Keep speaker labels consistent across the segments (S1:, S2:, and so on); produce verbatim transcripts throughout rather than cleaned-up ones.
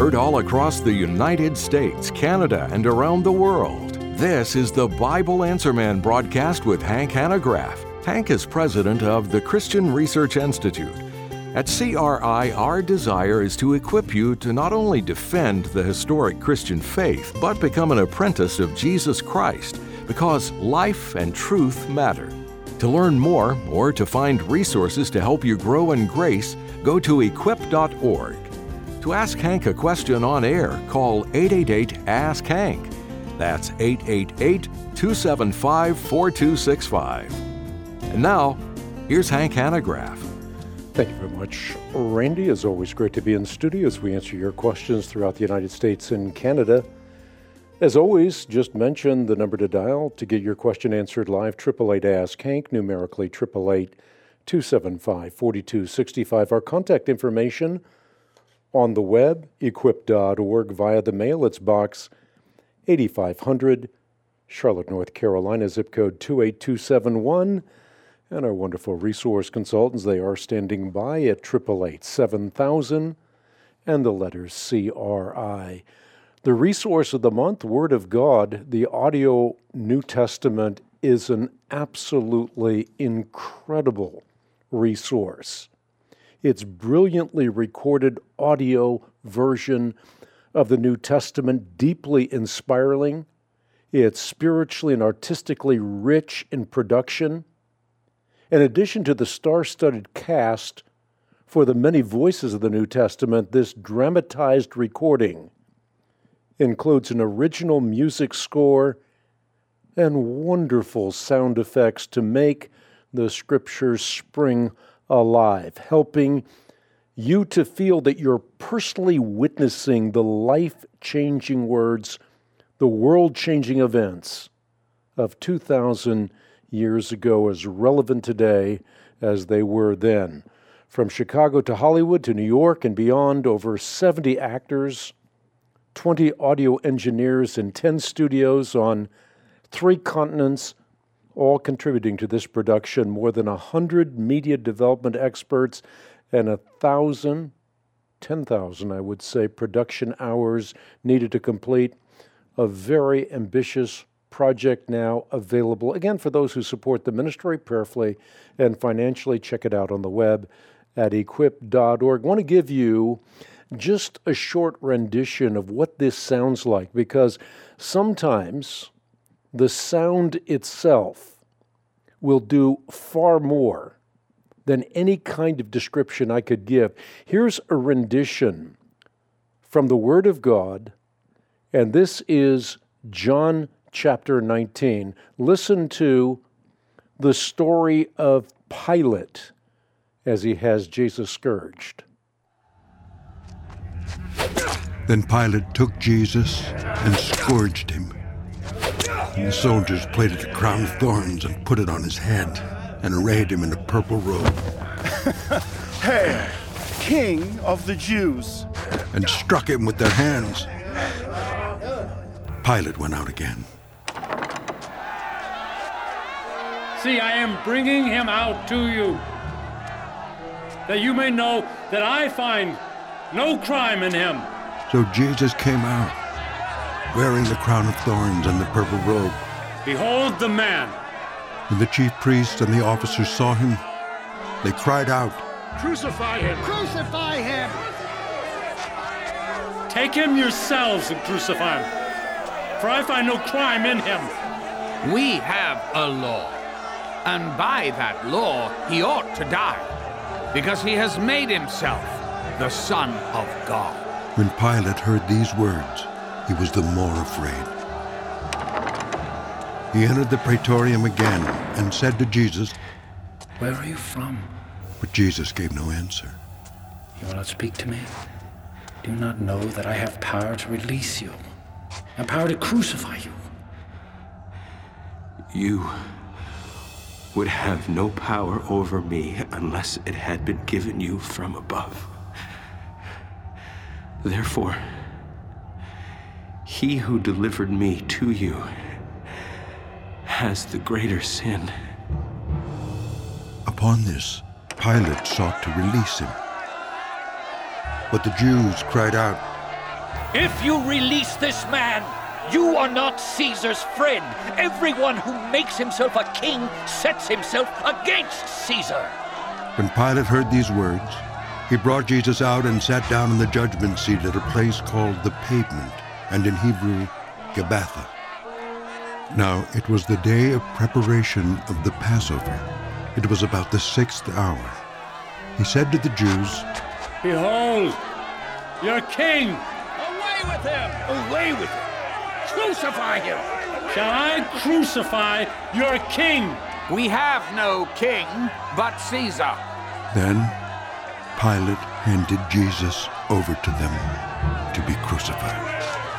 S1: heard all across the United States, Canada, and around the world. This is the Bible Answer Man broadcast with Hank Hanegraaff. Hank is president of the Christian Research Institute. At C R I, our desire is to equip you to not only defend the historic Christian faith, but become an apprentice of Jesus Christ, because life and truth matter. To learn more or to find resources to help you grow in grace, go to equip dot org. To ask Hank a question on air, call eight eight eight, ask Hank. That's eight eight eight, two seven five, four two six five. And now, here's Hank Hanegraaff.
S2: Thank you very much, Randy. It's always great to be in the studio as we answer your questions throughout the United States and Canada. As always, just mention the number to dial to get your question answered live, eight eight eight, ask Hank, numerically eight eight eight, two seven five, four two six five. Our contact information on the web, equip dot org, via the mail. It's box eighty-five hundred, Charlotte, North Carolina, zip code two eight two seven one. And our wonderful resource consultants, they are standing by at eight eight eight, seven thousand and the letters C R I. The resource of the month, Word of God, the audio New Testament, is an absolutely incredible resource. It's brilliantly recorded audio version of the New Testament, deeply inspiring. It's spiritually and artistically rich in production. In addition to the star-studded cast for the many voices of the New Testament, this dramatized recording includes an original music score and wonderful sound effects to make the Scriptures spring alive, helping you to feel that you're personally witnessing the life-changing words, the world-changing events of two thousand years ago, as relevant today as they were then. From Chicago to Hollywood to New York and beyond, over seventy actors, twenty audio engineers in ten studios on three continents, all contributing to this production. More than one hundred media development experts and one thousand, ten thousand, I would say, production hours needed to complete a very ambitious project now available. Again, for those who support the ministry prayerfully and financially, check it out on the web at equip dot org. I want to give you just a short rendition of what this sounds like, because sometimes the sound itself will do far more than any kind of description I could give. Here's a rendition from the Word of God, and this is John chapter nineteen. Listen to the story of Pilate as he has Jesus scourged.
S3: Then Pilate took Jesus and scourged him. And the soldiers plaited a crown of thorns and put it on his head and arrayed him in a purple robe.
S4: Hail, King of the Jews!
S3: And struck him with their hands. Pilate went out again.
S5: See, I am bringing him out to you, that you may know that I find no crime in him.
S3: So Jesus came out, wearing the crown of thorns and the purple robe.
S5: Behold the man.
S3: When the chief priests and the officers saw him, they cried out,
S5: Crucify him!
S6: Crucify him!
S5: Take him yourselves and crucify him, for I find no crime in him.
S7: We have a law, and by that law he ought to die, because he has made himself the Son of God.
S3: When Pilate heard these words, he was the more afraid. He entered the praetorium again and said to Jesus,
S8: Where are you from?
S3: But Jesus gave no answer.
S8: You will not speak to me? Do you not know that I have power to release you and power to crucify you?
S9: You would have no power over me unless it had been given you from above. Therefore, he who delivered me to you has the greater sin.
S3: Upon this, Pilate sought to release him. But the Jews cried out,
S6: If you release this man, you are not Caesar's friend. Everyone who makes himself a king sets himself against Caesar.
S3: When Pilate heard these words, he brought Jesus out and sat down in the judgment seat at a place called the Pavement, and in Hebrew, Gabbatha. Now it was the day of preparation of the Passover. It was about the sixth hour. He said to the Jews,
S5: Behold, your king!
S6: Away with him! Away with him! Crucify him!
S5: Shall I crucify your king?
S7: We have no king but Caesar.
S3: Then Pilate handed Jesus over to them to be crucified.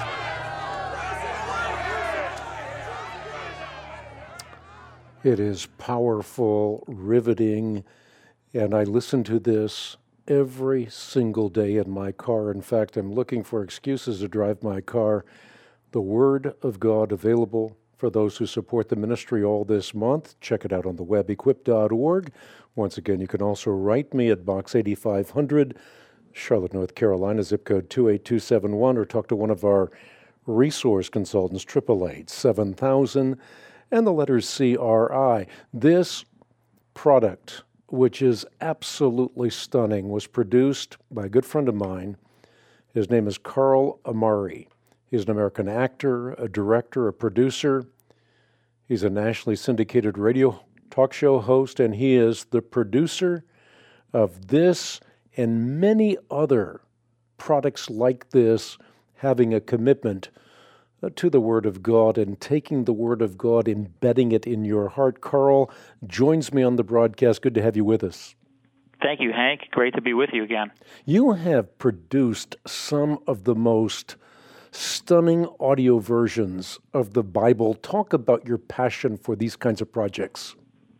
S2: It is powerful, riveting, and I listen to this every single day in my car. In fact, I'm looking for excuses to drive my car. The Word of God available for those who support the ministry all this month. Check it out on the web, equip dot org. Once again, you can also write me at Box eighty-five hundred, Charlotte, North Carolina, zip code two eight two seven one, or talk to one of our resource consultants, eight eight eight, seven thousand, and the letters C R I. This product, which is absolutely stunning, was produced by a good friend of mine. His name is Carl Amari. He's an American actor, a director, a producer. He's a nationally syndicated radio talk show host, and he is the producer of this and many other products like this, having a commitment to the Word of God and taking the Word of God, embedding it in your heart. Carl joins me on the broadcast. Good to have you with us.
S10: Thank you, Hank. Great to be with you again.
S2: You have produced some of the most stunning audio versions of the Bible. Talk about your passion for these kinds of projects.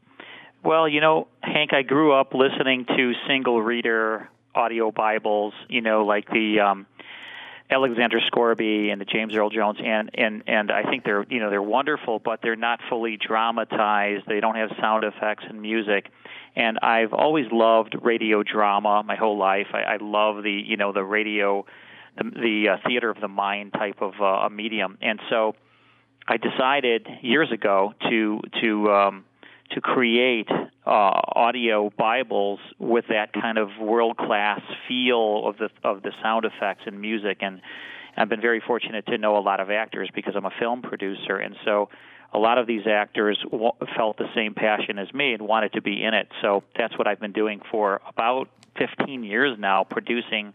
S10: Well, you know, Hank, I grew up listening to single-reader audio Bibles, you know, like the um, Alexander Scourby and the James Earl Jones, and, and, and I think they're, you know, they're wonderful, but they're not fully dramatized. They don't have sound effects and music. And I've always loved radio drama my whole life. I, I love the, you know, the radio, the, the uh, theater of the mind type of uh, a medium. And so I decided years ago to to um, to create uh, audio Bibles with that kind of world-class feel of the of the sound effects and music. And I've been very fortunate to know a lot of actors because I'm a film producer, and so a lot of these actors w- felt the same passion as me and wanted to be in it. So that's what I've been doing for about fifteen years now, producing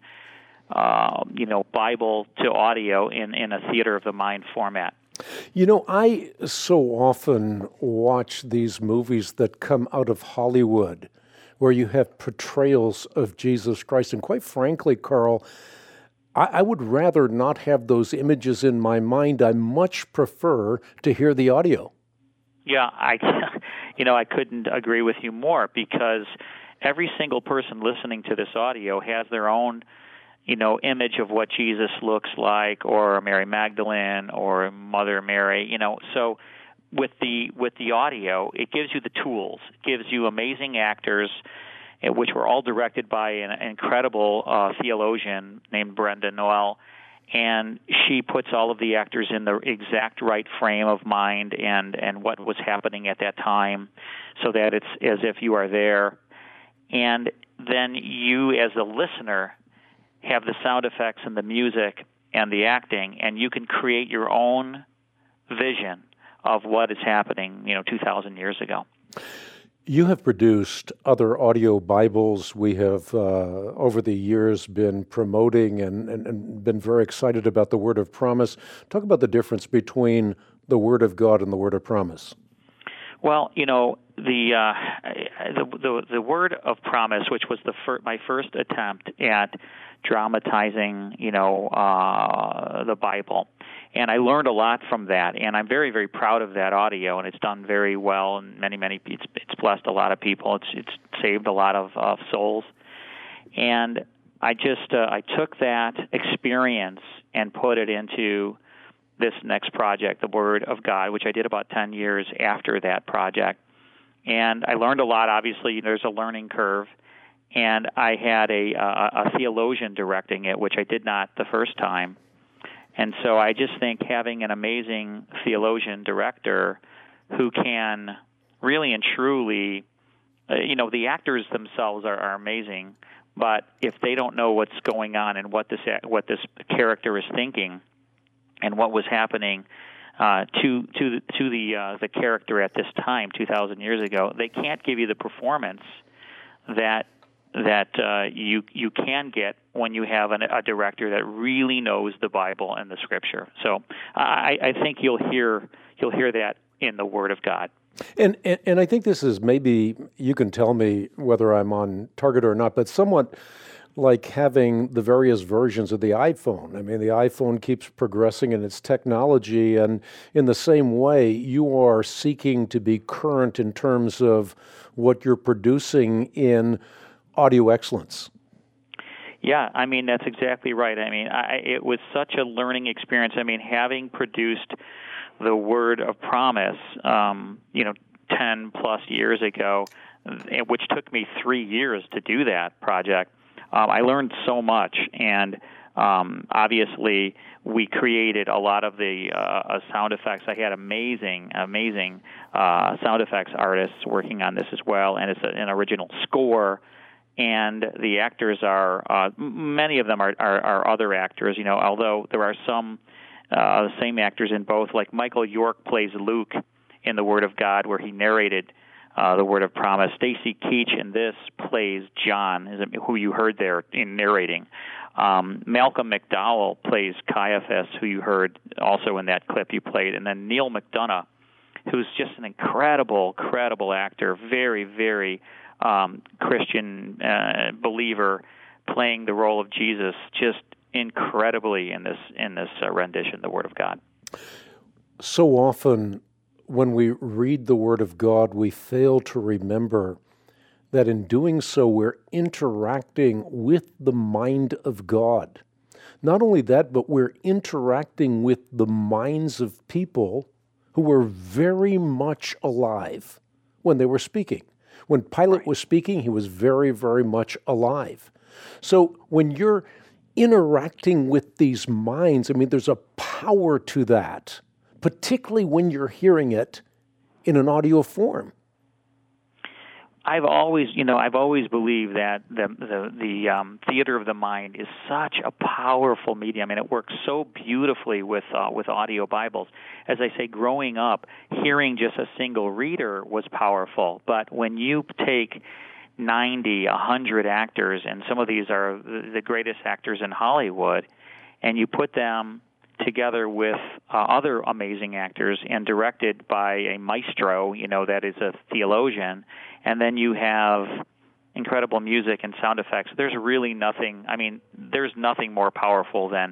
S10: uh, you know, Bible to audio in, in a theater of the mind format.
S2: You know, I so often watch these movies that come out of Hollywood where you have portrayals of Jesus Christ. And quite frankly, Carl, I, I would rather not have those images in my mind. I much prefer to hear the audio.
S10: Yeah, I, you know, I couldn't agree with you more, because every single person listening to this audio has their own, you know, image of what Jesus looks like, or Mary Magdalene, or Mother Mary, you know. So with the with the audio, it gives you the tools. It gives you amazing actors, which were all directed by an incredible uh, theologian named Brenda Noel, and she puts all of the actors in the exact right frame of mind and, and what was happening at that time, so that it's as if you are there. And then you, as a listener, have the sound effects and the music and the acting, and you can create your own vision of what is happening, you know, two thousand years ago.
S2: You have produced other audio Bibles. We have, uh, over the years, been promoting and, and, and been very excited about the Word of Promise. Talk about the difference between the Word of God and the Word of Promise.
S10: Well, you know, the uh, the, the the Word of Promise, which was the fir- my first attempt at dramatizing, you know, uh, the Bible, and I learned a lot from that, and I'm very, very proud of that audio, and it's done very well, and many, many, it's it's blessed a lot of people. It's it's saved a lot of, of souls, and I just uh, I took that experience and put it into this next project, the Word of God, which I did about ten years after that project. And I learned a lot. Obviously, there's a learning curve. And I had a, a, a theologian directing it, which I did not the first time. And so I just think having an amazing theologian director who can really and truly, uh, you know, the actors themselves are, are amazing, but if they don't know what's going on and what this what this character is thinking and what was happening uh, to to the, to the uh, the character at this time, two thousand years ago, they can't give you the performance that that uh, you you can get when you have an, a director that really knows the Bible and the Scripture. So I, I think you'll hear you'll hear that in the Word of God.
S2: And, and and I think this is maybe, you can tell me whether I'm on target or not, but somewhat like having the various versions of the iPhone. I mean, the iPhone keeps progressing in its technology, and in the same way, you are seeking to be current in terms of what you're producing in audio excellence.
S10: Yeah, I mean, that's exactly right. I mean, I, it was such a learning experience. I mean, having produced the Word of Promise, um, you know, ten plus years ago, which took me three years to do that project, um, I learned so much. And um, obviously, we created a lot of the uh, sound effects. I had amazing, amazing uh, sound effects artists working on this as well, and it's a, an original score. And the actors are, uh, many of them are, are, are other actors, you know, although there are some uh, the same actors in both. Like Michael York plays Luke in The Word of God, where he narrated uh, The Word of Promise. Stacy Keach in this plays John, who you heard there in narrating. Um, Malcolm McDowell plays Caiaphas, who you heard also in that clip you played. And then Neil McDonough, who's just an incredible, credible actor, very, very Um, Christian uh, believer, playing the role of Jesus just incredibly in this in this uh, rendition, the Word of God.
S2: So often when we read the Word of God, we fail to remember that in doing so, we're interacting with the mind of God. Not only that, but we're interacting with the minds of people who were very much alive when they were speaking. When Pilate was speaking, he was very, very much alive. So when you're interacting with these minds, I mean, there's a power to that, particularly when you're hearing it in an audio form.
S10: I've always, you know, I've always believed that the the, the um, theater of the mind is such a powerful medium, and it works so beautifully with uh, with audio Bibles. As I say, growing up, hearing just a single reader was powerful, but when you take ninety, one hundred actors, and some of these are the greatest actors in Hollywood, and you put them together with uh, other amazing actors and directed by a maestro, you know, that is a theologian, and then you have incredible music and sound effects. There's really nothing, I mean, there's nothing more powerful than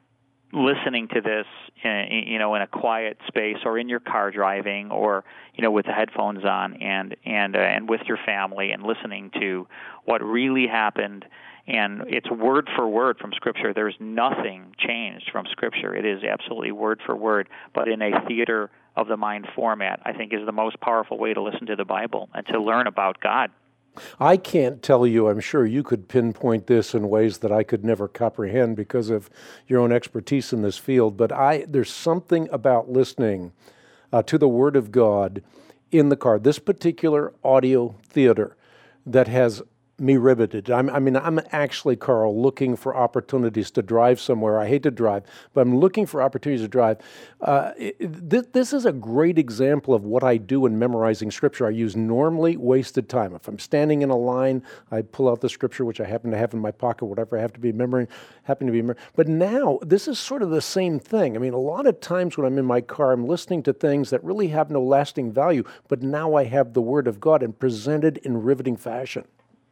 S10: listening to this, in, you know, in a quiet space or in your car driving or, you know, with the headphones on and and uh, and with your family and listening to what really happened. And it's word for word from Scripture. There's nothing changed from Scripture. It is absolutely word for word, but in a theater of the mind format, I think is the most powerful way to listen to the Bible and to learn about God.
S2: I can't tell you, I'm sure you could pinpoint this in ways that I could never comprehend because of your own expertise in this field, but I there's something about listening uh, to the Word of God in the car, this particular audio theater, that has me riveted. I'm, I mean, I'm actually, Carl, looking for opportunities to drive somewhere. I hate to drive, but I'm looking for opportunities to drive. Uh, it, th- this is a great example of what I do in memorizing Scripture. I use normally wasted time. If I'm standing in a line, I pull out the Scripture, which I happen to have in my pocket, whatever I have to be memorizing, happen to be memorizing. But now, this is sort of the same thing. I mean, a lot of times when I'm in my car, I'm listening to things that really have no lasting value, but now I have the Word of God and presented in riveting fashion.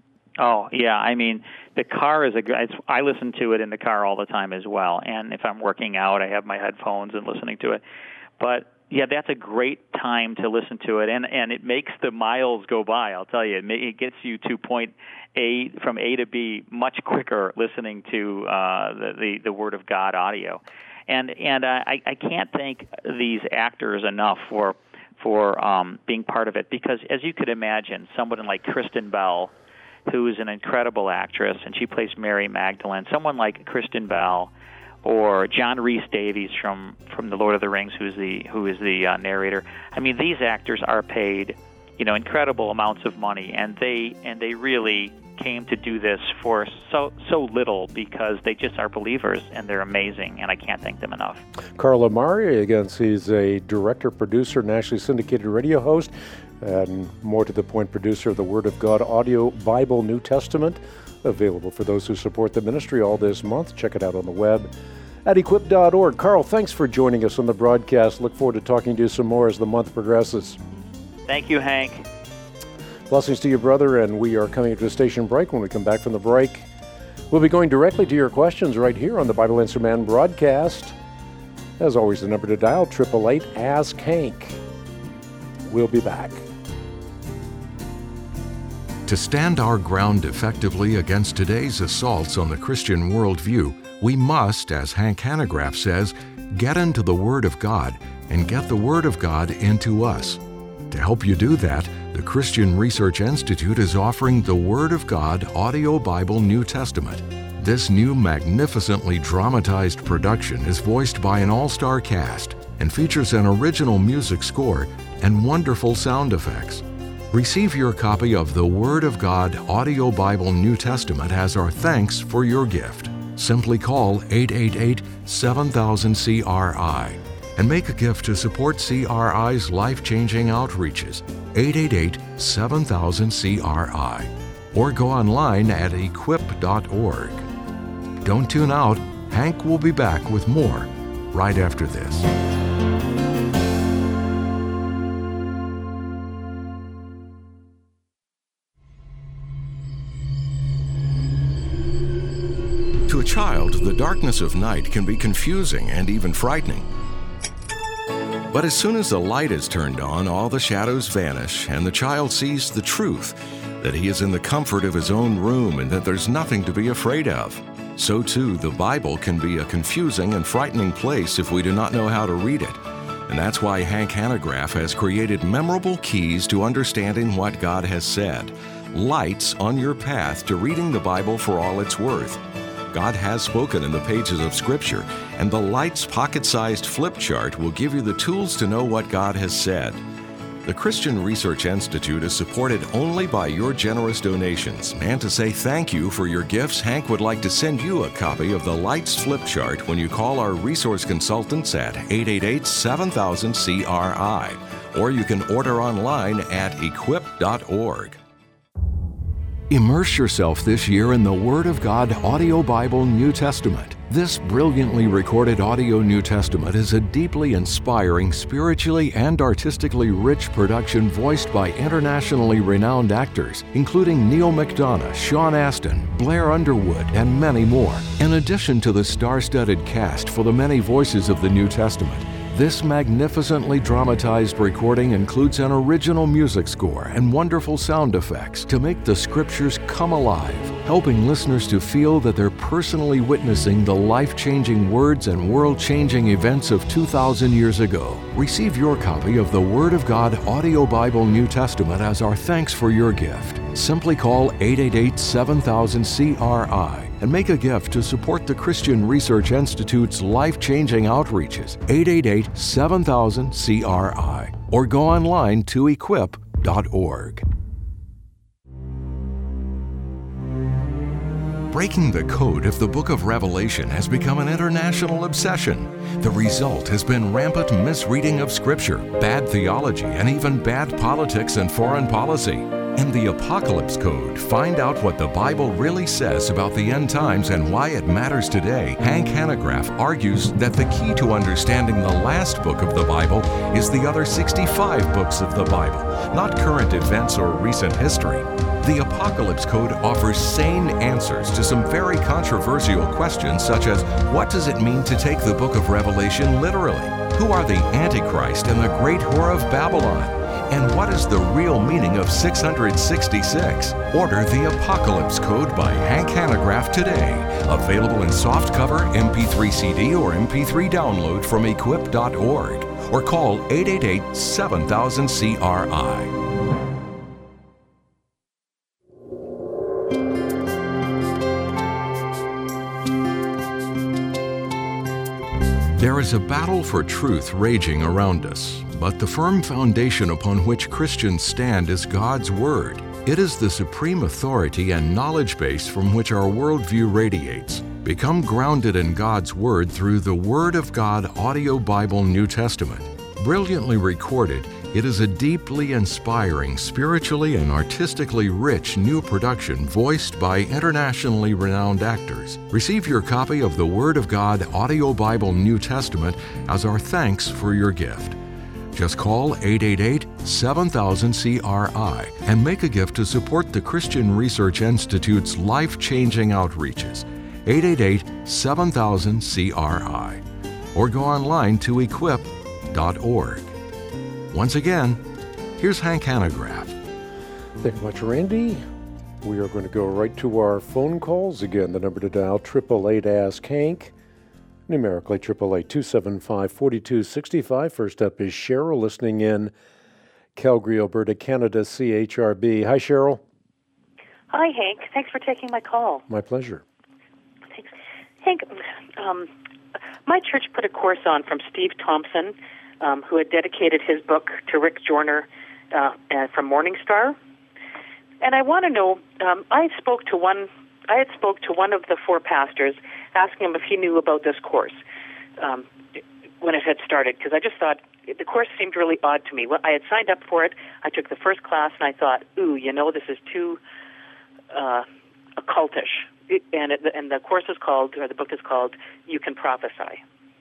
S10: Oh, yeah. I mean, the car is a it's, I listen to it in the car all the time as well. And if I'm working out, I have my headphones and listening to it. But, yeah, that's a great time to listen to it. And and it makes the miles go by, I'll tell you. It, may, it gets you to point A, from A to B much quicker listening to uh, the, the, the Word of God audio. And and uh, I, I can't thank these actors enough for, for um, being part of it. Because, as you could imagine, someone like Kristen Bell, who is an incredible actress, and she plays Mary Magdalene. Someone like Kristen Bell or John Rhys Davies from, from The Lord of the Rings, who's the who is the uh, narrator. I mean, these actors are paid, you know, incredible amounts of money, and they and they really came to do this for so so little because they just are believers, and they're amazing, and I can't thank them enough.
S2: Carl Amari, again, he's a director, producer, nationally syndicated radio host, and more to the point, producer of the Word of God audio Bible New Testament, available for those who support the ministry all this month. Check it out on the web at equip dot org. Carl, thanks for joining us on the broadcast. Look forward to talking to you some more as the month progresses.
S10: Thank you, Hank.
S2: Blessings to you, brother, and we are coming to a station break. When we come back from the break, we'll be going directly to your questions right here on the Bible Answer Man broadcast. As always, the number to dial, eight eight eight, ask Hank. We'll be back.
S1: To stand our ground effectively against today's assaults on the Christian worldview, we must, as Hank Hanegraaff says, get into the Word of God and get the Word of God into us. To help you do that, the Christian Research Institute is offering the Word of God Audio Bible New Testament. This new magnificently dramatized production is voiced by an all-star cast and features an original music score and wonderful sound effects. Receive your copy of the Word of God Audio Bible New Testament as our thanks for your gift. Simply call eight eight eight, seven thousand, C R I and make a gift to support C R I's life-changing outreaches, eight eight eight, seven thousand, C R I, or go online at equip dot org. Don't tune out. Hank will be back with more right after this. To a child, the darkness of night can be confusing and even frightening. But as soon as the light is turned on, all the shadows vanish, and the child sees the truth, that he is in the comfort of his own room and that there's nothing to be afraid of. So too, the Bible can be a confusing and frightening place if we do not know how to read it. And that's why Hank Hanegraaff has created memorable keys to understanding what God has said, lights on your path to reading the Bible for all it's worth. God has spoken in the pages of Scripture, and the Lights pocket-sized flip chart will give you the tools to know what God has said. The Christian Research Institute is supported only by your generous donations, and to say thank you for your gifts, Hank would like to send you a copy of the Lights flip chart when you call our resource consultants at eight eight eight, seven thousand, C R I, or you can order online at equip dot org. Immerse yourself this year in the Word of God Audio Bible New Testament. This brilliantly recorded audio New Testament is a deeply inspiring, spiritually and artistically rich production voiced by internationally renowned actors, including Neil McDonough, Sean Astin, Blair Underwood, and many more. In addition to the star-studded cast for the many voices of the New Testament, this magnificently dramatized recording includes an original music score and wonderful sound effects to make the Scriptures come alive, helping listeners to feel that they're personally witnessing the life-changing words and world-changing events of two thousand years ago. Receive your copy of the Word of God Audio Bible New Testament as our thanks for your gift. Simply call eight eight eight, seven thousand, C R I and make a gift to support the Christian Research Institute's life-changing outreaches, eight eight eight, seven thousand, C R I, or go online to equip dot org. Breaking the code of the book of Revelation has become an international obsession. The result has been rampant misreading of Scripture, bad theology, and even bad politics and foreign policy. In the Apocalypse Code, find out what the Bible really says about the end times and why it matters today. Hank Hanegraaff argues that the key to understanding the last book of the Bible is the other sixty-five books of the Bible, not current events or recent history. The Apocalypse Code offers sane answers to some very controversial questions, such as, what does it mean to take the book of Revelation literally? Who are the Antichrist and the great whore of Babylon? And what is the real meaning of six hundred sixty-six? Order the Apocalypse Code by Hank Hanegraaff today. Available in softcover, M P three C D, or M P three download from equip dot org. Or call eight eight eight, seven thousand, C R I. There is a battle for truth raging around us, but the firm foundation upon which Christians stand is God's Word. It is the supreme authority and knowledge base from which our worldview radiates. Become grounded in God's Word through the Word of God Audio Bible New Testament. Brilliantly recorded, it is a deeply inspiring, spiritually and artistically rich new production voiced by internationally renowned actors. Receive your copy of the Word of God Audio Bible New Testament as our thanks for your gift. Just call eight eight eight, seven thousand, C R I and make a gift to support the Christian Research Institute's life-changing outreaches. eight eight eight, seven thousand, C R I. Or go online to equip dot org. Once again, here's Hank Hanegraaff.
S2: Thank you much, Randy. We are going to go right to our phone calls. Again, the number to dial, eight eight eight, ask Hank. Numerically, eight eight eight, two seven five, four two six five. First up is Cheryl, listening in Calgary, Alberta, Canada, C H R B. Hi, Cheryl.
S11: Hi, Hank. Thanks for taking my call.
S2: My pleasure.
S11: Thanks. Hank, um, my church put a course on from Steve Thompson, um, who had dedicated his book to Rick Joyner uh, uh, from Morningstar. And I want to know, um, I spoke to one, I had spoke to one of the four pastors, asking him if he knew about this course um, when it had started, because I just thought the course seemed really odd to me. Well, I had signed up for it. I took the first class, and I thought, ooh, you know, this is too uh, occultish. It, and, it, and the course is called, or the book is called, You Can Prophesy.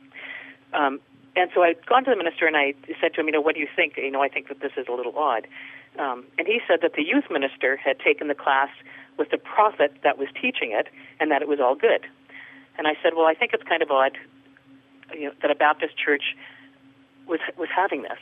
S11: Um, and so I'd gone to the minister, and I said to him, you know, what do you think? You know, I think that this is a little odd. Um, and he said that the youth minister had taken the class with the prophet that was teaching it, and that it was all good. And I said, well, I think it's kind of odd, you know, that a Baptist church was was having this.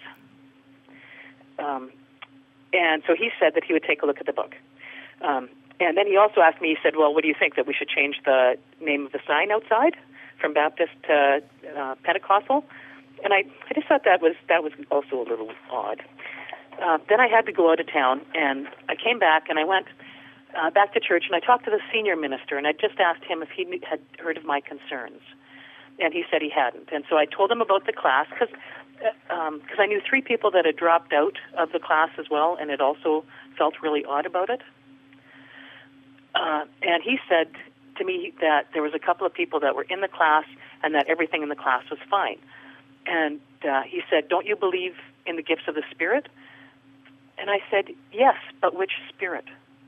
S11: Um, and so he said that he would take a look at the book. Um, and then he also asked me, he said, well, what do you think, that we should change the name of the sign outside from Baptist to uh, Pentecostal? And I, I just thought that was that was also a little odd. Uh, then I had to go out of town, and I came back, and I went uh, back to church, and I talked to the senior minister, and I just asked him if he knew, had heard of my concerns. And he said he hadn't. And so I told him about the class, because uh, um, cause I knew three people that had dropped out of the class as well, and had also felt really odd about it. Uh, and he said to me that there was a couple of people that were in the class, and that everything in the class was fine. And uh, he said, don't you believe in the gifts of the Spirit? And I said, yes, but which Spirit?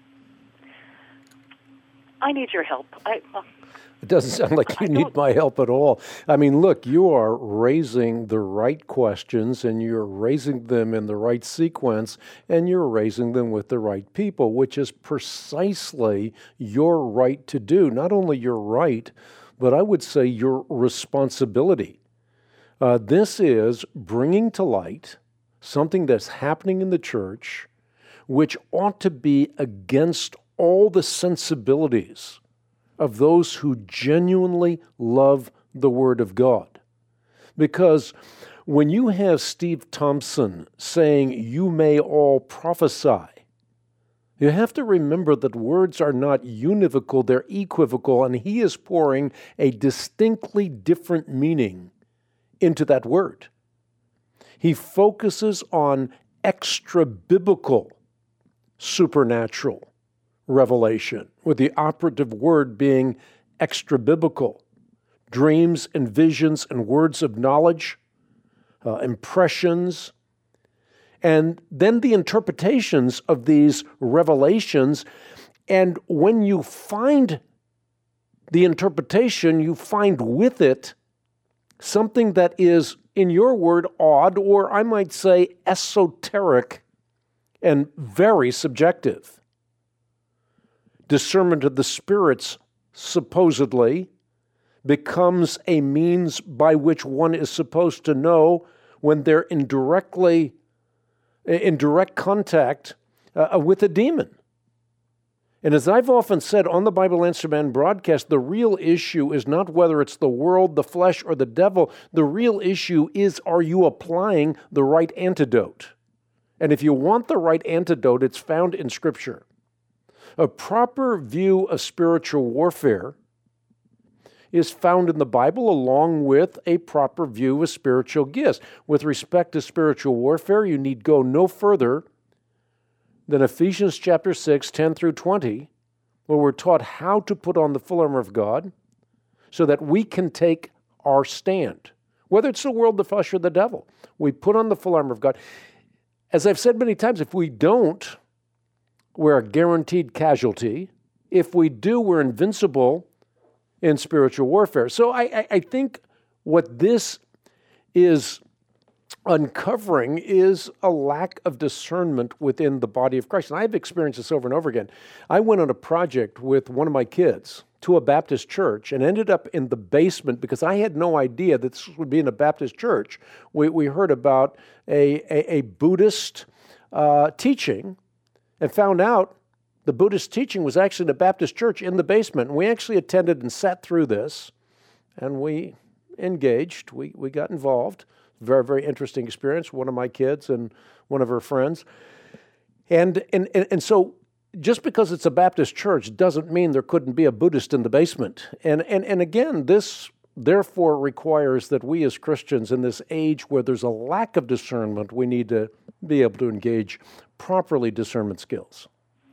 S11: I need your help. I, well,
S2: it doesn't sound like you need my help at all. I mean, look, you are raising the right questions, and you're raising them in the right sequence, and you're raising them with the right people, which is precisely your right to do. Not only your right, but I would say your responsibility. Uh, this is bringing to light something that's happening in the church, which ought to be against all the sensibilities of those who genuinely love the Word of God. Because when you have Steve Thompson saying, you may all prophesy, you have to remember that words are not univocal, they're equivocal, and he is pouring a distinctly different meaning into that word. He focuses on extra-biblical supernatural revelation, with the operative word being extra-biblical. Dreams and visions and words of knowledge, uh, impressions, and then the interpretations of these revelations. And when you find the interpretation, you find with it something that is, in your word, odd, or I might say esoteric and very subjective. Discernment of the spirits, supposedly, becomes a means by which one is supposed to know when they're in directly, in direct contact uh, with a demon. And as I've often said on the Bible Answer Man broadcast, the real issue is not whether it's the world, the flesh, or the devil. The real issue is, are you applying the right antidote? And if you want the right antidote, it's found in Scripture. A proper view of spiritual warfare is found in the Bible, along with a proper view of spiritual gifts. With respect to spiritual warfare, you need go no further than Ephesians chapter six, ten through twenty, where we're taught how to put on the full armor of God so that we can take our stand. Whether it's the world, the flesh, or the devil, we put on the full armor of God. As I've said many times, if we don't, we're a guaranteed casualty. If we do, we're invincible in spiritual warfare. So I, I, I think what this is uncovering is a lack of discernment within the body of Christ. And I've experienced this over and over again. I went on a project with one of my kids to a Baptist church and ended up in the basement because I had no idea that this would be in a Baptist church. We, we heard about a, a, a Buddhist uh, teaching and found out the Buddhist teaching was actually in a Baptist church in the basement. And we actually attended and sat through this, and we engaged. We, we got involved. Very, very interesting experience. One of my kids and one of her friends. And, and, and, and so just because it's a Baptist church doesn't mean there couldn't be a Buddhist in the basement. And, and, and again, this therefore requires that we as Christians in this age where there's a lack of discernment, we need to be able to engage properly discernment skills.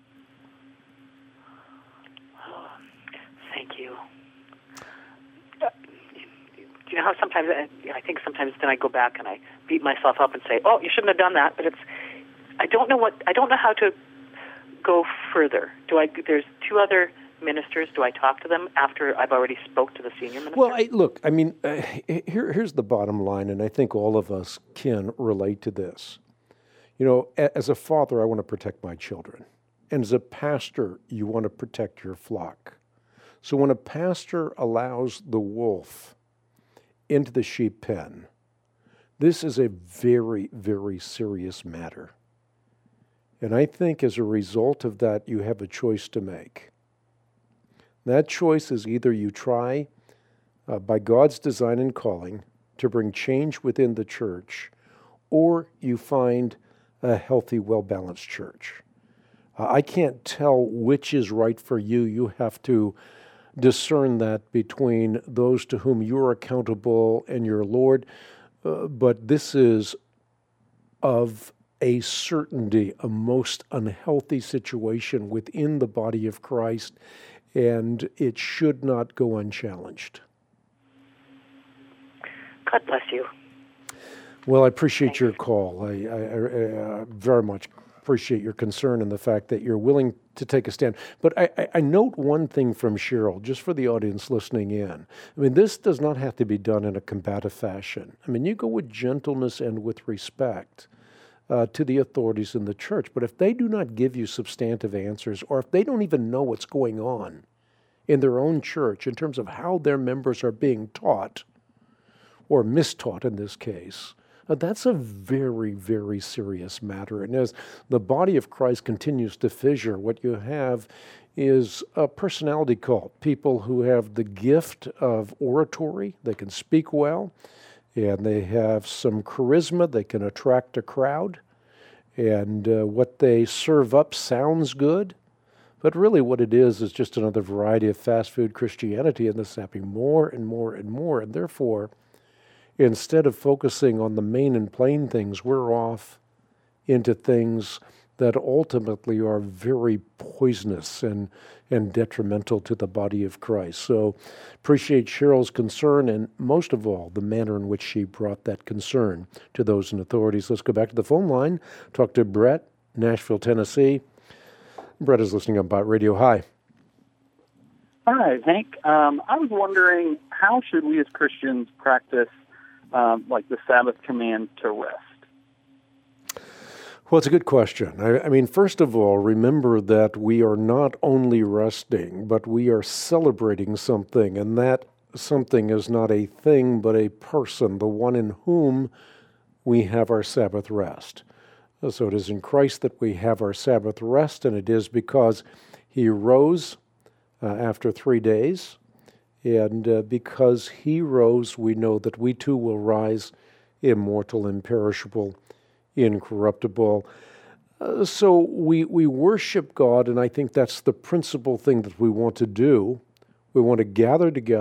S11: Thank you. Uh, you know how sometimes, I, I think sometimes then I go back and I beat myself up and say, oh, you shouldn't have done that, but it's, I don't know what, I don't know how to go further. Do I, there's two other ministers, do I talk to them after I've already spoke to the senior minister?
S2: Well, I, look, I mean, uh, here, here's the bottom line, and I think all of us can relate to this. You know, as a father, I want to protect my children. And as a pastor, you want to protect your flock. So when a pastor allows the wolf into the sheep pen, this is a very, very serious matter. And I think as a result of that, you have a choice to make. That choice is either you try, uh, by God's design and calling, to bring change within the church, or you find a healthy, well-balanced church. Uh, I can't tell which is right for you. You have to discern that between those to whom you are accountable and your Lord. Uh, but this is of a certainty, a most unhealthy situation within the body of Christ, and it should not go unchallenged.
S11: God bless you.
S2: Well, I appreciate your call. I, I, I uh, very much appreciate your concern and the fact that you're willing to take a stand. But I, I, I note one thing from Cheryl, just for the audience listening in. I mean, this does not have to be done in a combative fashion. I mean, you go with gentleness and with respect uh, to the authorities in the church. But if they do not give you substantive answers, or if they don't even know what's going on in their own church in terms of how their members are being taught, or mistaught in this case, Uh, that's a very, very serious matter. And as the body of Christ continues to fissure, what you have is a personality cult, people who have the gift of oratory, they can speak well, and they have some charisma, they can attract a crowd, and uh, what they serve up sounds good, but really what it is is just another variety of fast food Christianity, and this is happening more and more and more, and therefore, instead of focusing on the main and plain things, we're off into things that ultimately are very poisonous and, and detrimental to the body of Christ. So appreciate Cheryl's concern, and most of all, the manner in which she brought that concern to those in authorities. Let's go back to the phone line, talk to Brett, Nashville, Tennessee. Brett is listening on Bott Radio. Hi.
S12: Hi, Hank. Um, I was wondering, how should we as Christians practice Um, like the Sabbath command to rest?
S2: Well, it's a good question. I, I mean, first of all, remember that we are not only resting, but we are celebrating something, and that something is not a thing, but a person, the one in whom we have our Sabbath rest. So it is in Christ that we have our Sabbath rest, and it is because he rose uh, after three days, And uh, because he rose, we know that we too will rise immortal, imperishable, incorruptible. Uh, so we, we worship God, and I think that's the principal thing that we want to do. We want to gather together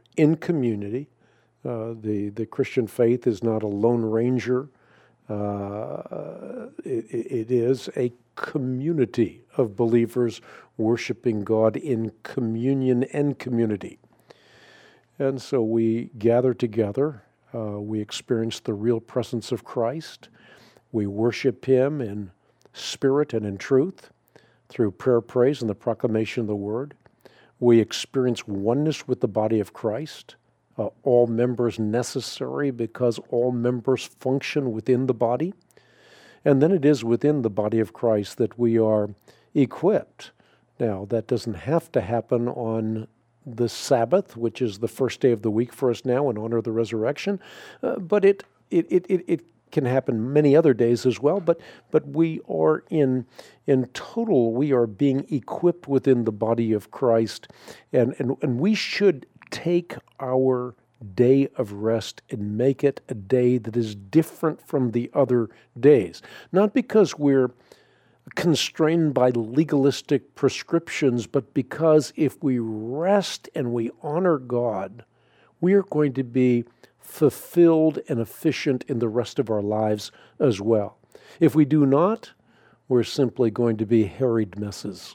S2: in community. Uh, the, the Christian faith is not a lone ranger. Uh, it, it is a community of believers worshiping God in communion and community. And so we gather together. Uh, we experience the real presence of Christ. We worship Him in spirit and in truth through prayer, praise, and the proclamation of the Word. We experience oneness with the body of Christ, uh, all members necessary because all members function within the body. And then it is within the body of Christ that we are equipped. Now, that doesn't have to happen on the Sabbath, which is the first day of the week for us now in honor of the resurrection, uh, but it, it, it, it, it can happen many other days as well, but but we are in in total, we are being equipped within the body of Christ, and, and, and we should take our day of rest and make it a day that is different from the other days. Not because we're constrained by legalistic prescriptions, but because if we rest and we honor God, we are going to be fulfilled and efficient in the rest of our lives as well. If we do not, we're simply going to be harried messes.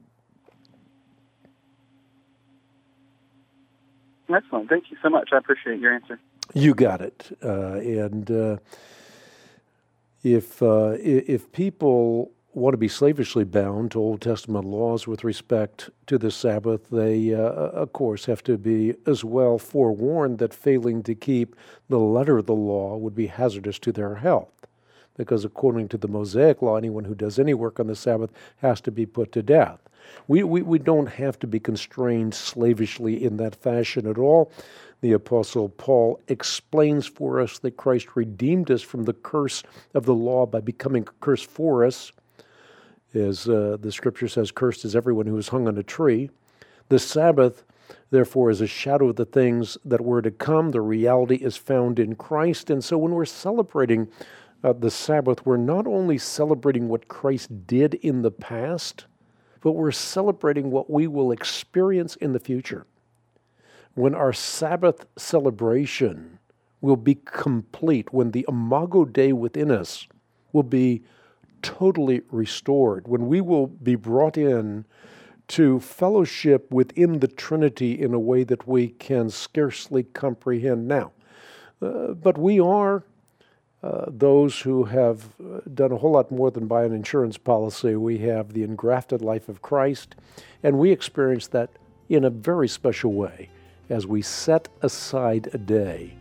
S12: Excellent. Thank you so much. I appreciate your answer.
S2: You got it. Uh, and uh, if uh, if people want to be slavishly bound to Old Testament laws with respect to the Sabbath, they, uh, of course, have to be as well forewarned that failing to keep the letter of the law would be hazardous to their health. Because according to the Mosaic law, anyone who does any work on the Sabbath has to be put to death. We, we, we don't have to be constrained slavishly in that fashion at all. The Apostle Paul explains for us that Christ redeemed us from the curse of the law by becoming a curse for us. As uh, the Scripture says, cursed is everyone who is hung on a tree. The Sabbath, therefore, is a shadow of the things that were to come. The reality is found in Christ. And so when we're celebrating uh, the Sabbath, we're not only celebrating what Christ did in the past, but we're celebrating what we will experience in the future. When our Sabbath celebration will be complete, when the Imago Dei within us will be totally restored, when we will be brought in to fellowship within the Trinity in a way that we can scarcely comprehend now. Uh, but we are uh, those who have done a whole lot more than buy an insurance policy. We have the engrafted life of Christ, and we experience that in a very special way as we set aside a day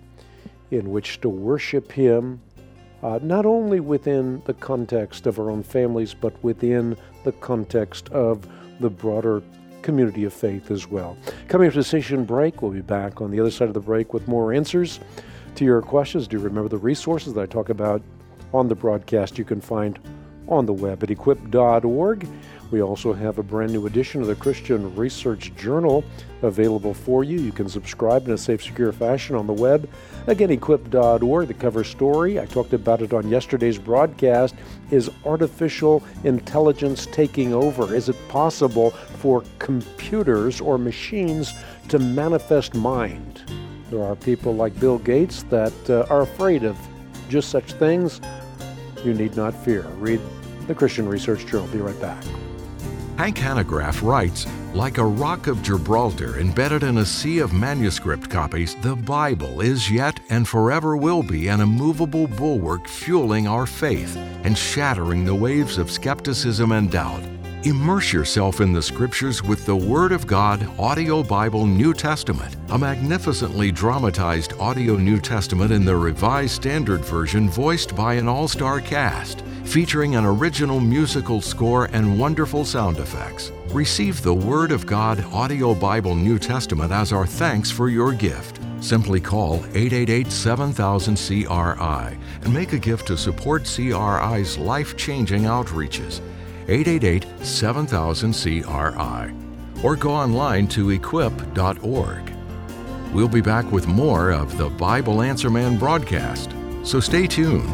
S2: in which to worship Him, Uh, not only within the context of our own families, but within the context of the broader community of faith as well. Coming up to the station break, we'll be back on the other side of the break with more answers to your questions. Do remember the resources that I talk about on the broadcast you can find on the web at equip dot org. We also have a brand new edition of the Christian Research Journal available for you. You can subscribe in a safe, secure fashion on the web. Again, equip dot org, the cover story, I talked about it on yesterday's broadcast, is artificial intelligence taking over? Is it possible for computers or machines to manifest mind? There are people like Bill Gates that uh, are afraid of just such things. You need not fear. Read the Christian Research Journal. Be right back.
S1: Hank Hanegraaff writes, like a rock of Gibraltar embedded in a sea of manuscript copies, the Bible is yet and forever will be an immovable bulwark fueling our faith and shattering the waves of skepticism and doubt. Immerse yourself in the Scriptures with the Word of God Audio Bible New Testament, a magnificently dramatized audio New Testament in the Revised Standard Version voiced by an all-star cast, featuring an original musical score and wonderful sound effects. Receive the Word of God Audio Bible New Testament as our thanks for your gift. Simply call eight eight eight, seven thousand, C R I and make a gift to support C R I's life-changing outreaches. eight eight eight, seven thousand, C R I. Or go online to equip dot org. We'll be back with more of the Bible Answer Man broadcast, so stay tuned.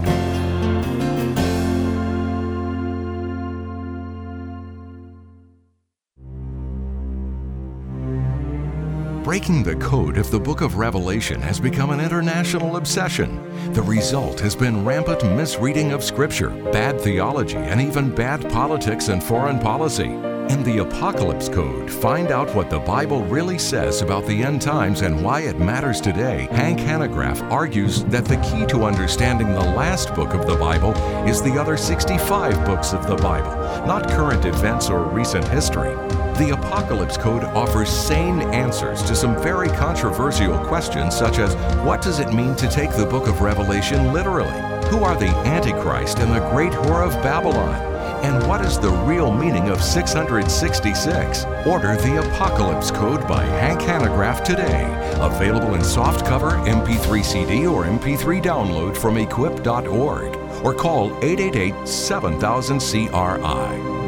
S1: Breaking the code of the book of Revelation has become an international obsession. The result has been rampant misreading of Scripture, bad theology, and even bad politics and foreign policy. In the Apocalypse Code, find out what the Bible really says about the end times and why it matters today. Hank Hanegraaff argues that the key to understanding the last book of the Bible is the other sixty-five books of the Bible, not current events or recent history. The Apocalypse Code offers sane answers to some very controversial questions, such as, what does it mean to take the book of Revelation literally? Who are the Antichrist and the great whore of Babylon? And what is the real meaning of six hundred sixty-six? Order the Apocalypse Code by Hank Hanegraaff today. Available in softcover, M P three C D, or M P three download from equip dot org. Or call eight eight eight, seven thousand, C R I.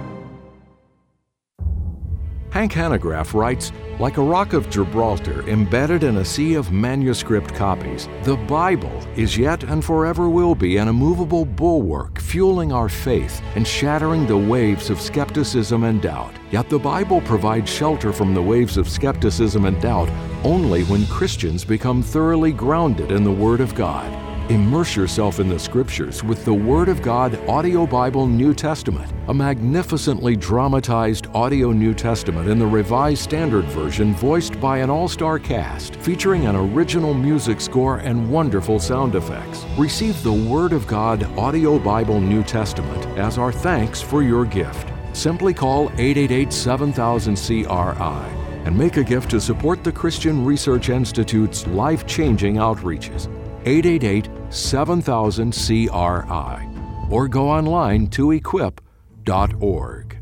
S1: Hank Hanegraaff writes, like a rock of Gibraltar embedded in a sea of manuscript copies, the Bible is yet and forever will be an immovable bulwark fueling our faith and shattering the waves of skepticism and doubt. Yet the Bible provides shelter from the waves of skepticism and doubt only when Christians become thoroughly grounded in the Word of God. Immerse yourself in the Scriptures with the Word of God Audio Bible New Testament, a magnificently dramatized audio New Testament in the Revised Standard Version voiced by an all-star cast, featuring an original music score and wonderful sound effects. Receive the Word of God Audio Bible New Testament as our thanks for your gift. Simply call eight eight eight, seven thousand, C R I and make a gift to support the Christian Research Institute's life-changing outreaches. eight eight eight, seven thousand, C R I, or go online to equip dot org.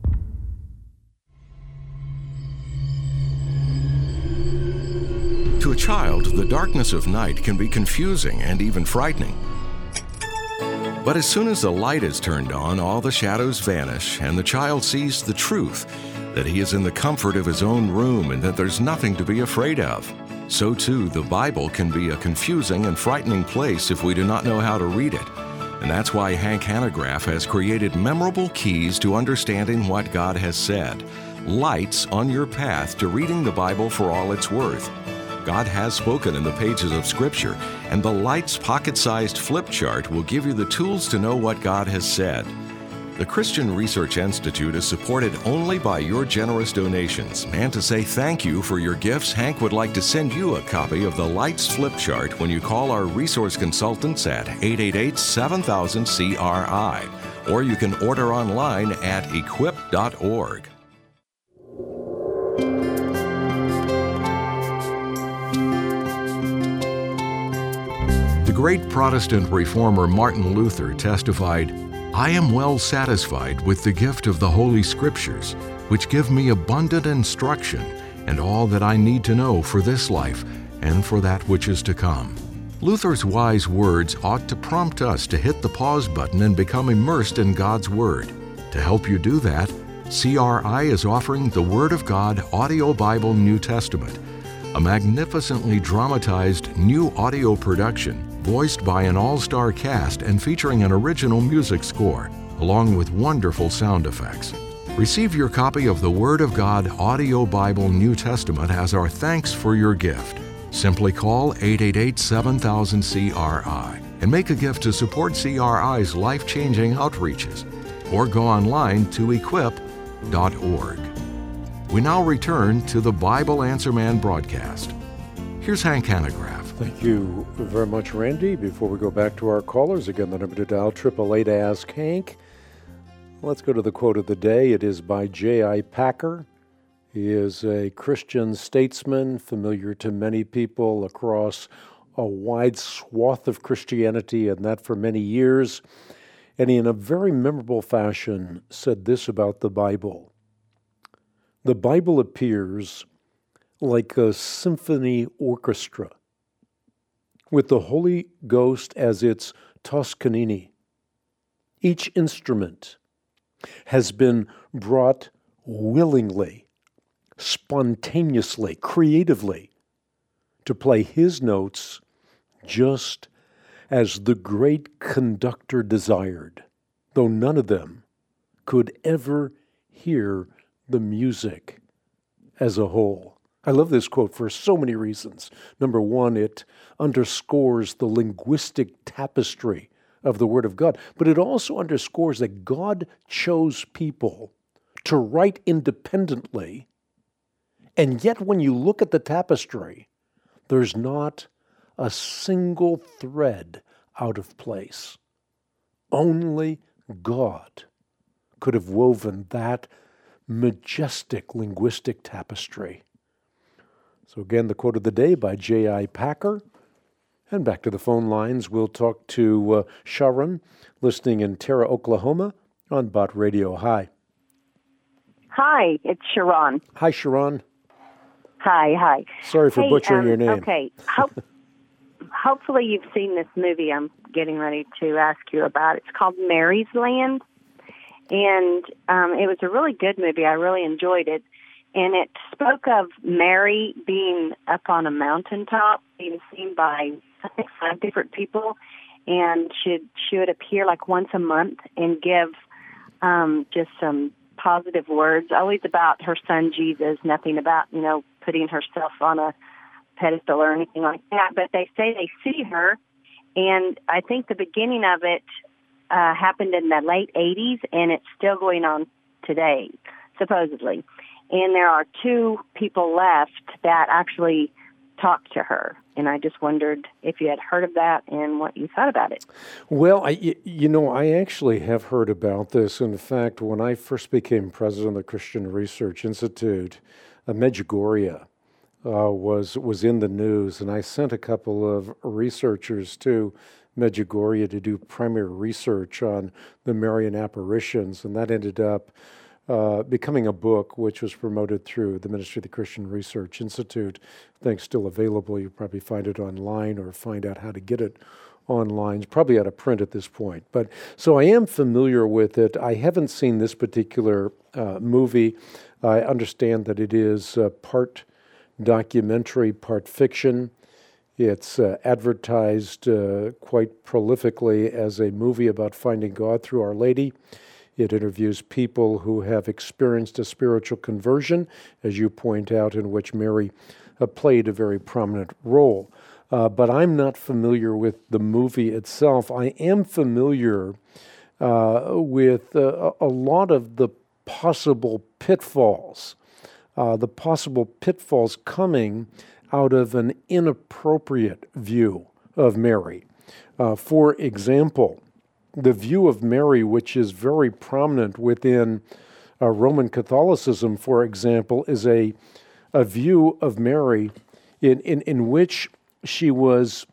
S1: To a child, the darkness of night can be confusing and even frightening. But as soon as the light is turned on, all the shadows vanish, and the child sees the truth, that he is in the comfort of his own room and that there's nothing to be afraid of. So too, the Bible can be a confusing and frightening place if we do not know how to read it. And that's why Hank Hanegraaff has created memorable keys to understanding what God has said. Lights on your path to reading the Bible for all it's worth. God has spoken in the pages of Scripture, and the Lights pocket-sized flip chart will give you the tools to know what God has said. The Christian Research Institute is supported only by your generous donations. And to say thank you for your gifts, Hank would like to send you a copy of the Lights Flip Chart when you call our resource consultants at eight eight eight, seven thousand, C R I. Or you can order online at equip dot org. The great Protestant reformer Martin Luther testified, I am well satisfied with the gift of the Holy Scriptures, which give me abundant instruction and all that I need to know for this life and for that which is to come. Luther's wise words ought to prompt us to hit the pause button and become immersed in God's Word. To help you do that, C R I is offering the Word of God Audio Bible New Testament, a magnificently dramatized new audio production voiced by an all-star cast and featuring an original music score, along with wonderful sound effects. Receive your copy of the Word of God Audio Bible New Testament as our thanks for your gift. Simply call eight eight eight, seven thousand, C R I and make a gift to support C R I's life-changing outreaches, or go online to equip dot org. We now return to the Bible Answer Man broadcast. Here's Hank Hanegraaff.
S2: Thank you very much, Randy. Before we go back to our callers, again, the number to dial, eight eight eight, ask Hank. Let's go to the quote of the day. It is by J I Packer. He is a Christian statesman, familiar to many people across a wide swath of Christianity, and that for many years. And he, in a very memorable fashion, said this about the Bible. The Bible appears like a symphony orchestra, with the Holy Ghost as its Toscanini. Each instrument has been brought willingly, spontaneously, creatively, to play his notes just as the great conductor desired, though none of them could ever hear the music as a whole. I love this quote for so many reasons. Number one, it underscores the linguistic tapestry of the Word of God, but it also underscores that God chose people to write independently, and yet when you look at the tapestry, there's not a single thread out of place. Only God could have woven that majestic linguistic tapestry. So again, the quote of the day by J I Packer. And back to the phone lines, we'll talk to uh, Sharon, listening in Terra, Oklahoma, on Bott Radio. Hi.
S13: Hi, it's Sharon.
S2: Hi, Sharon.
S13: Hi, hi.
S2: Sorry for
S13: hey,
S2: butchering
S13: um,
S2: your name.
S13: Okay. Ho- hopefully you've seen this movie I'm getting ready to ask you about. It's called Mary's Land. And um, it was a really good movie. I really enjoyed it. And it spoke of Mary being up on a mountaintop, being seen by, I think, five different people. And she, she would appear like once a month and give um, just some positive words, always about her son Jesus, nothing about, you know, putting herself on a pedestal or anything like that. But they say they see her, and I think the beginning of it uh, happened in the late eighties, and it's still going on today, supposedly. And there are two people left that actually talk to her. And I just wondered if you had heard of that and what you thought about it.
S2: Well, I, you know, I actually have heard about this. In fact, when I first became president of the Christian Research Institute, uh, Medjugorje uh, was was in the news, and I sent a couple of researchers to Medjugorje to do primary research on the Marian apparitions, and that ended up Uh, becoming a book which was promoted through the Ministry of the Christian Research Institute. I think still available. You probably find it online or find out how to get it online. It's probably out of print at this point. But so I am familiar with it. I haven't seen this particular uh, movie. I understand that it is uh, part documentary, part fiction. It's uh, advertised uh, quite prolifically as a movie about finding God through Our Lady. It interviews people who have experienced a spiritual conversion, as you point out, in which Mary uh, played a very prominent role. Uh, but I'm not familiar with the movie itself. I am familiar uh, with uh, a lot of the possible pitfalls, uh, the possible pitfalls coming out of an inappropriate view of Mary. Uh, for example, the view of Mary, which is very prominent within uh, Roman Catholicism, for example, is a, a view of Mary in, in, in which she was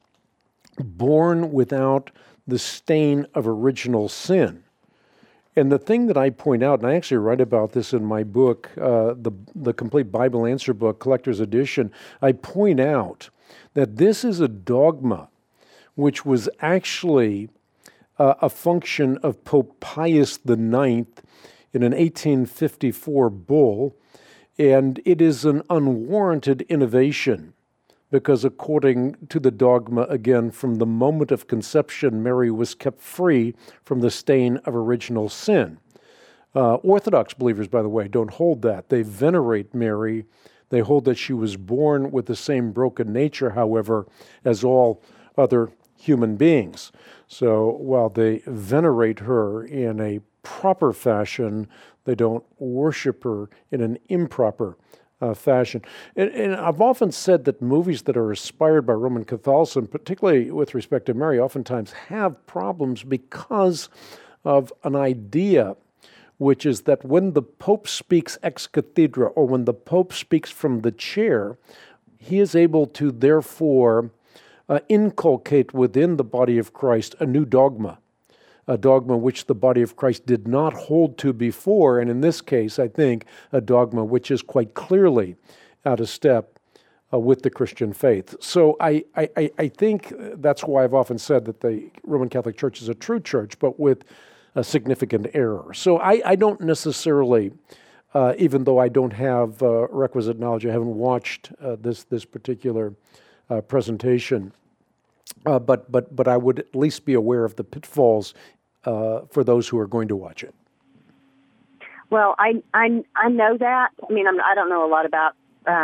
S2: born without the stain of original sin. And the thing that I point out, and I actually write about this in my book, uh, the, the Complete Bible Answer Book, Collector's Edition, I point out that this is a dogma which was actually Uh, a function of Pope Pius the Ninth in an eighteen fifty-four bull, and it is an unwarranted innovation because according to the dogma, again, from the moment of conception, Mary was kept free from the stain of original sin. Uh, Orthodox believers, by the way, don't hold that. They venerate Mary. They hold that she was born with the same broken nature, however, as all other human beings. So while they venerate her in a proper fashion, they don't worship her in an improper uh, fashion. And, and I've often said that movies that are inspired by Roman Catholicism, particularly with respect to Mary, oftentimes have problems because of an idea, which is that when the Pope speaks ex cathedra, or when the Pope speaks from the chair, he is able to therefore Uh, inculcate within the body of Christ a new dogma, a dogma which the body of Christ did not hold to before, and in this case, I think, a dogma which is quite clearly out of step uh, with the Christian faith. So I, I, I think that's why I've often said that the Roman Catholic Church is a true church, but with a significant error. So I, I don't necessarily, uh, even though I don't have uh, requisite knowledge, I haven't watched uh, this, this particular Uh, presentation, uh, but but but I would at least be aware of the pitfalls uh, for those who are going to watch it.
S13: Well, I I I know that. I mean, I'm, I don't know a lot about um,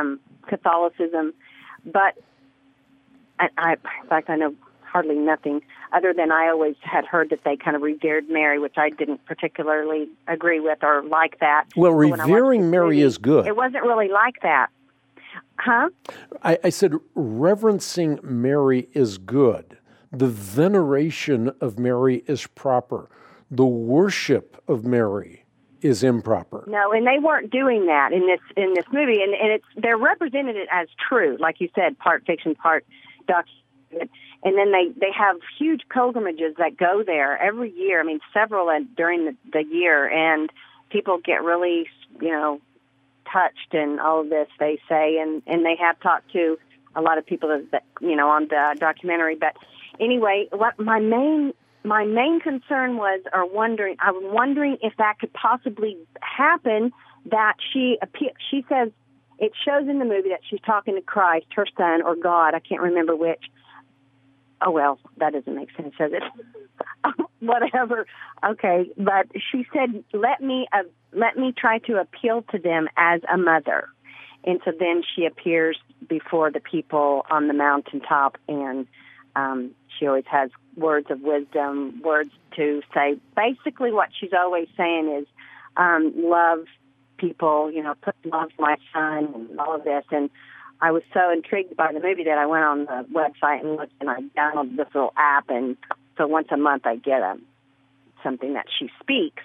S13: Catholicism, but I, I, in fact, I know hardly nothing other than I always had heard that they kind of revered Mary, which I didn't particularly agree with or like that.
S2: Well, revering Mary
S13: movie,
S2: is good.
S13: It wasn't really like that. Huh?
S2: I, I said reverencing Mary is good. The veneration of Mary is proper. The worship of Mary is improper.
S13: No, and they weren't doing that in this in this movie, and, and it's they're represented it as true, like you said, part fiction, part documentary. And then they, they have huge pilgrimages that go there every year. I mean, several during the, the year, and people get really, you know, touched and all of this, they say, and, and they have talked to a lot of people that, you know, on the documentary. But anyway, what my main my main concern was, or wondering, I was wondering if that could possibly happen. That she appear, she says it shows in the movie that she's talking to Christ, her son, or God. I can't remember which. Oh, well, that doesn't make sense, does it? Whatever. Okay, but she said, let me uh, let me try to appeal to them as a mother. And so then she appears before the people on the mountaintop, and um, she always has words of wisdom, words to say. Basically what she's always saying is um, love people, you know, put love my son and all of this. And I was so intrigued by the movie that I went on the website and looked, and I downloaded this little app, and so once a month I get a, something that she speaks,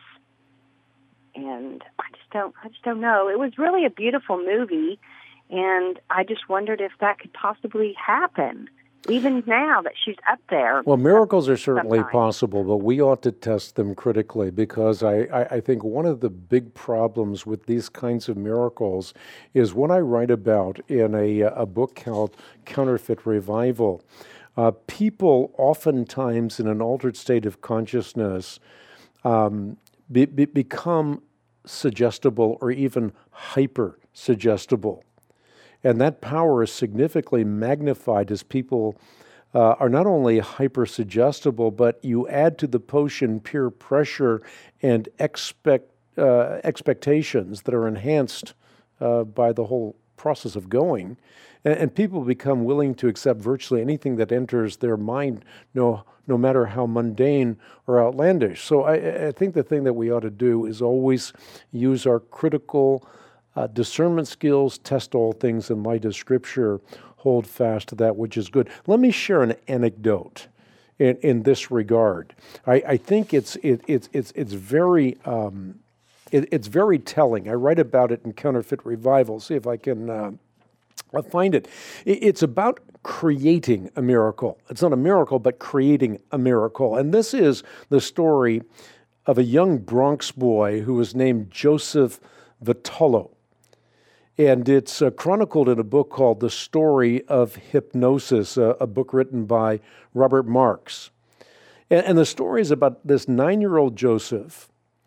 S13: and I just don't, I just don't know. It was really a beautiful movie, and I just wondered if that could possibly happen, even now that she's up there.
S2: Well, miracles are certainly
S13: sometimes.
S2: possible, but we ought to test them critically, because I, I, I think one of the big problems with these kinds of miracles is what I write about in a, a book called Counterfeit Revival. Uh, people oftentimes in an altered state of consciousness um, be, be, become suggestible or even hyper-suggestible. And that power is significantly magnified as people uh, are not only hyper-suggestible, but you add to the potion peer pressure and expect uh, expectations that are enhanced uh, by the whole process of going. And, and people become willing to accept virtually anything that enters their mind, no, no matter how mundane or outlandish. So I, I think the thing that we ought to do is always use our critical Uh, discernment skills, test all things in light of Scripture, hold fast to that which is good. Let me share an anecdote in, in this regard. I, I think it's it, it's it's it's very um, it, it's very telling. I write about it in Counterfeit Revival. See if I can uh, find it. It's about creating a miracle. It's not a miracle, but creating a miracle. And this is the story of a young Bronx boy who was named Joseph Vitolo. And it's uh, chronicled in a book called The Story of Hypnosis, uh, a book written by Robert Marks. And, and the story is about this nine-year-old Joseph.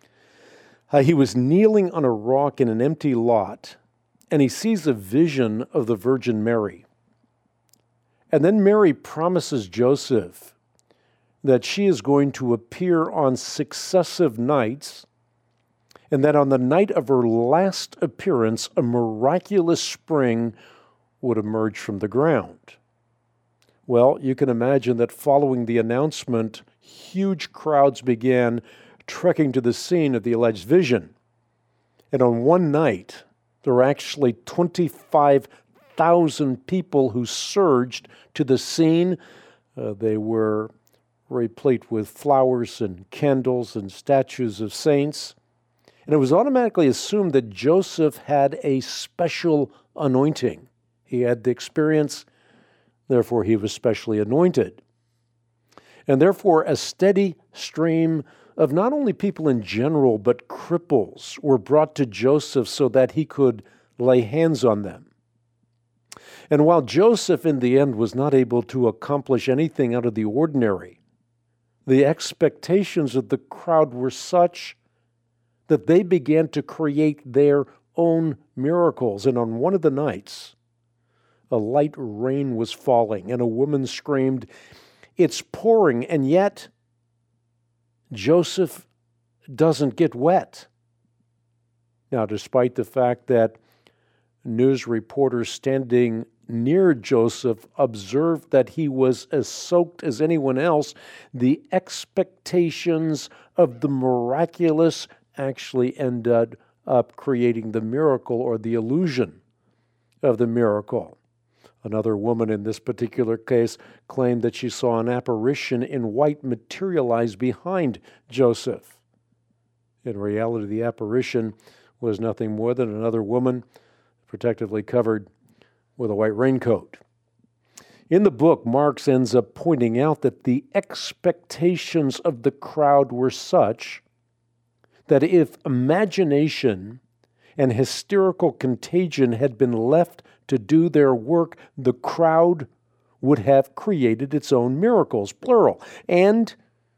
S2: Uh, he was kneeling on a rock in an empty lot, and he sees a vision of the Virgin Mary. And then Mary promises Joseph that she is going to appear on successive nights, and that on the night of her last appearance, a miraculous spring would emerge from the ground. Well, you can imagine that following the announcement, huge crowds began trekking to the scene of the alleged vision. And on one night, there were actually twenty-five thousand people who surged to the scene. Uh, they were replete with flowers and candles and statues of saints. And it was automatically assumed that Joseph had a special anointing. He had the experience, therefore he was specially anointed. And therefore a steady stream of not only people in general, but cripples were brought to Joseph so that he could lay hands on them. And while Joseph in the end was not able to accomplish anything out of the ordinary, the expectations of the crowd were such that they began to create their own miracles. And on one of the nights, a light rain was falling, and a woman screamed, "It's pouring," and yet Joseph doesn't get wet. Now, despite the fact that news reporters standing near Joseph observed that he was as soaked as anyone else, the expectations of the miraculous actually ended up creating the miracle or the illusion of the miracle. Another woman in this particular case claimed that she saw an apparition in white materialize behind Joseph. In reality, the apparition was nothing more than another woman protectively covered with a white raincoat. In the book, Marks ends up pointing out that the expectations of the crowd were such that if imagination and hysterical contagion had been left to do their work, the crowd would have created its own miracles, plural. And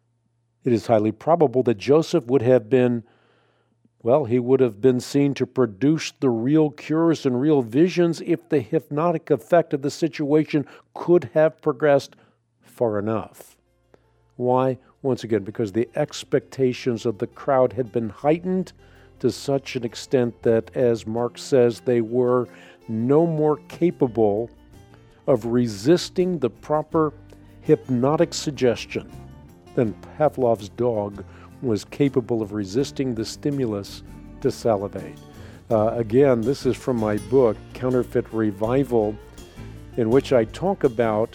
S2: it is highly probable that Joseph would have been Well, he would have been seen to produce the real cures and real visions if the hypnotic effect of the situation could have progressed far enough. Why? Once again, because the expectations of the crowd had been heightened to such an extent that, as Mark says, they were no more capable of resisting the proper hypnotic suggestion than Pavlov's dog was capable of resisting the stimulus to salivate. Uh, again, this is from my book, Counterfeit Revival, in which I talk about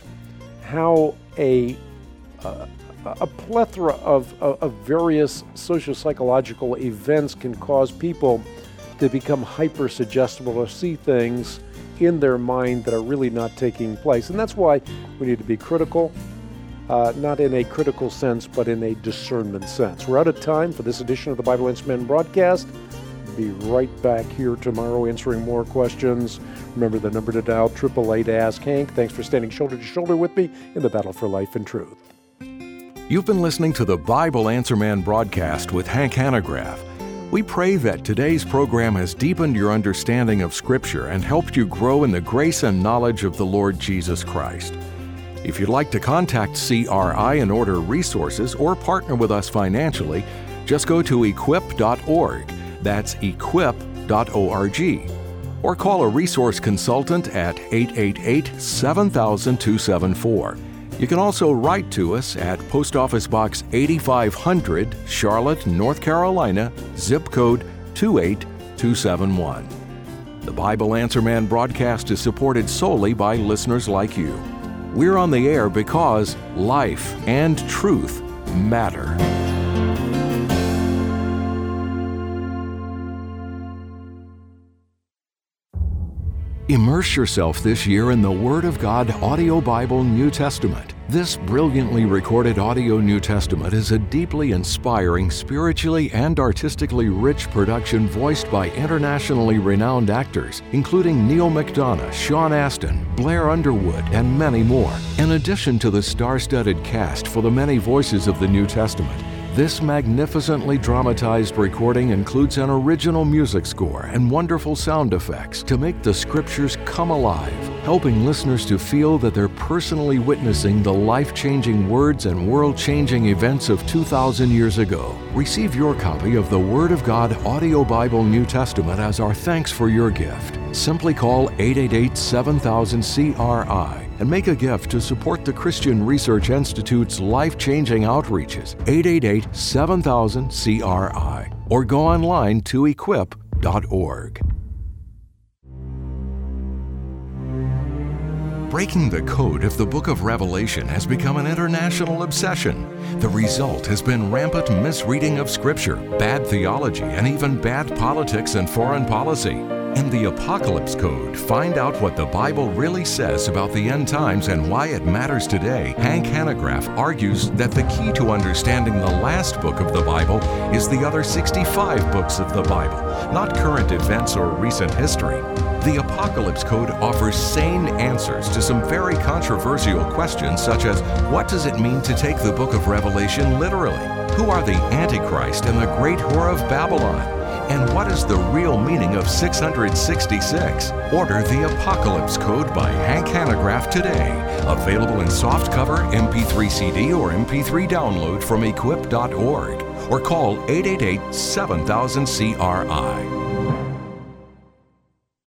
S2: how a uh, a plethora of, of, of various socio-psychological events can cause people to become hyper-suggestible or see things in their mind that are really not taking place. And that's why we need to be critical. Uh, not in a critical sense, but in a discernment sense. We're out of time for this edition of the Bible Answer Man broadcast. Be right back here tomorrow answering more questions. Remember the number to dial, eight eight eight, ask Hank. Thanks for standing shoulder to shoulder with me in the battle for life and truth.
S1: You've been listening to the Bible Answer Man broadcast with Hank Hanegraaff. We pray that today's program has deepened your understanding of Scripture and helped you grow in the grace and knowledge of the Lord Jesus Christ. If you'd like to contact C R I and order resources or partner with us financially, just go to equip dot org. That's equip dot org. Or call a resource consultant at eight eight eight, seven thousand, two seven four. You can also write to us at Post Office Box eighty-five hundred, Charlotte, North Carolina, zip code two eight two seven one. The Bible Answer Man broadcast is supported solely by listeners like you. We're on the air because life and truth matter. Immerse yourself this year in the Word of God Audio Bible New Testament. This brilliantly recorded audio New Testament is a deeply inspiring, spiritually and artistically rich production voiced by internationally renowned actors, including Neil McDonough, Sean Astin, Blair Underwood, and many more. In addition to the star-studded cast for the many voices of the New Testament, this magnificently dramatized recording includes an original music score and wonderful sound effects to make the Scriptures come alive, helping listeners to feel that they're personally witnessing the life-changing words and world-changing events of two thousand years ago. Receive your copy of the Word of God Audio Bible New Testament as our thanks for your gift. Simply call eight eight eight, seven thousand, C R I and make a gift to support the Christian Research Institute's life-changing outreaches, eight eight eight, seven thousand, C R I, or go online to equip dot org. Breaking the code of the book of Revelation has become an international obsession. The result has been rampant misreading of Scripture, bad theology, and even bad politics and foreign policy. In the Apocalypse Code, find out what the Bible really says about the end times and why it matters today. Hank Hanegraaff argues that the key to understanding the last book of the Bible is the other sixty-five books of the Bible, not current events or recent history. The Apocalypse Code offers sane answers to some very controversial questions, such as what does it mean to take the book of Revelation literally? Who are the Antichrist and the great whore of Babylon? And what is the real meaning of six hundred sixty-six? Order the Apocalypse Code by Hank Hanegraaff today. Available in softcover, M P three C D, or M P three download from equip dot org. Or call eight eight eight, seven thousand, C R I.